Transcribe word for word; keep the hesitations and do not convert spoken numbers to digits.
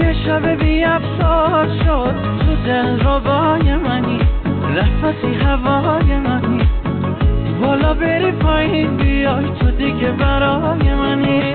یه شب بی افسار شد تو دل ربای منی، نفسی هوای منی، بالا بری پایین بیای تو دیگه برای منی.